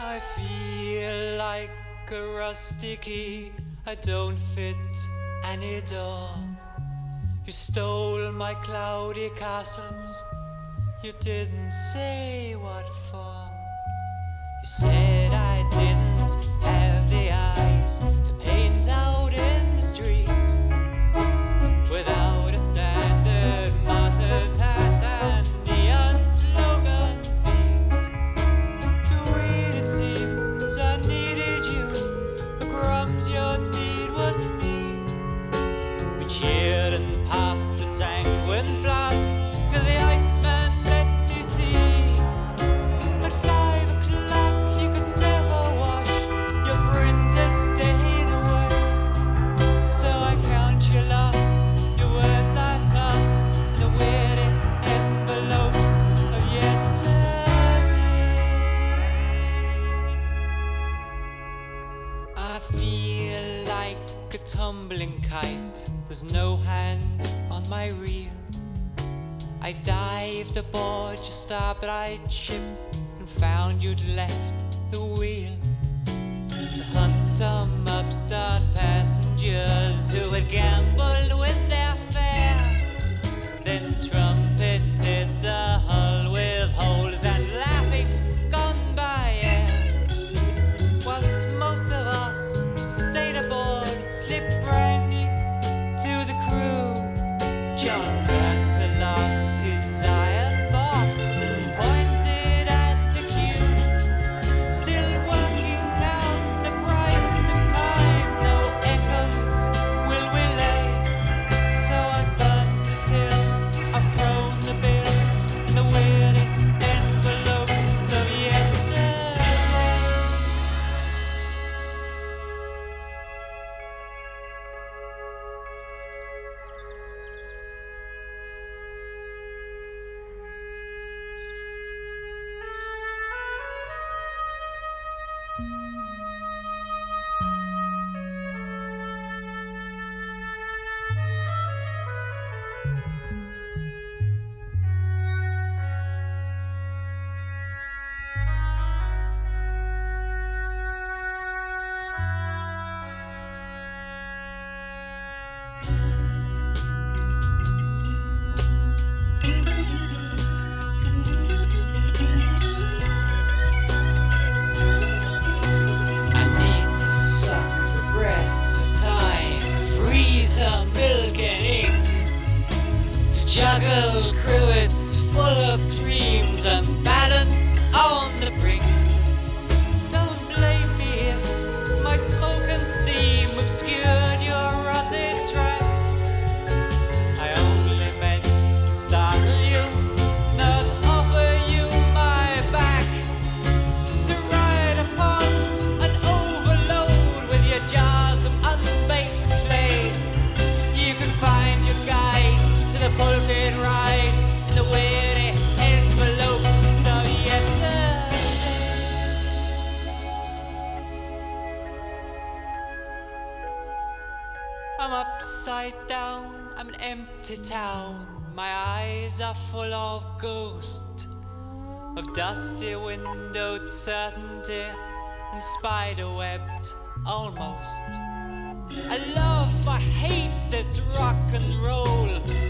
I feel like a rusty key. I don't fit any door. You stole my cloudy castles. You didn't say what for. You said I didn't have the eyes to paint out in the street without a standard martyr's hat and neon slogan feet. To read it seems I needed you. The crumbs your need was me. We cheered and passed the sanguine flask till the iceman let me see. At 5 o'clock you could never wash your printer stain away. So I count you lost, your words I've tossed in the weird envelopes of yesterday. I feel like a tumbling kite. There's no hand on my reel. I dived aboard your starboard ship and found you'd left the wheel to hunt some upstart passengers who had gambled with their fare, then trumpeted the hull with holes and laughing gone by air, whilst most of us just stayed aboard, slipped brandy to the crew. John Purcell locked his iron box and pointed at the queue, still working out the price of time. No echoes will we lay. So I've burned the till, I've thrown the bills in the weird envelopes of yesterday. I need to suck the breasts of time, freeze some milk and ink, to juggle cruets full of dreams and balance on the brink. Don't blame me if my smoke and steam obscured your rotted track. I only meant to startle you, not offer you my back, to ride upon an overload with your jars of unbaked clay. You can find your guide to the pulpit ride in the weary envelopes of yesterday. I'm upside down, I'm an empty town. My eyes are full of ghost, of dusty windowed certainty and spider-webbed almost. I love, I hate this rock and roll